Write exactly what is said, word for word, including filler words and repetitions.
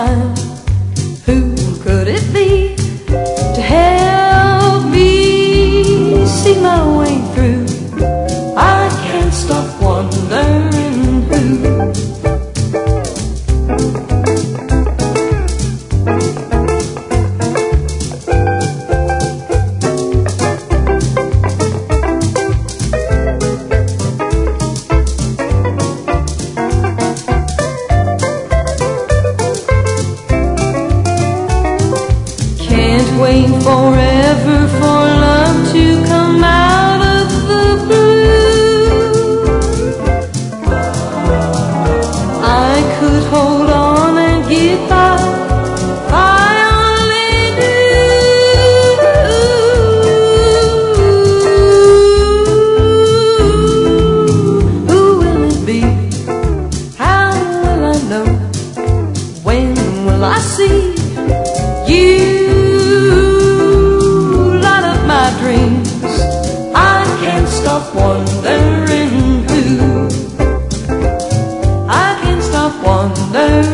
mine. Who could it be to help me see my way through? I can't stop wondering who. Wait forever for love to come out of the blue. I could hold on and get by if I only knew. Who will it be? How will I know? When will I see you? Dreams. I can't stop wondering who. I can't stop wondering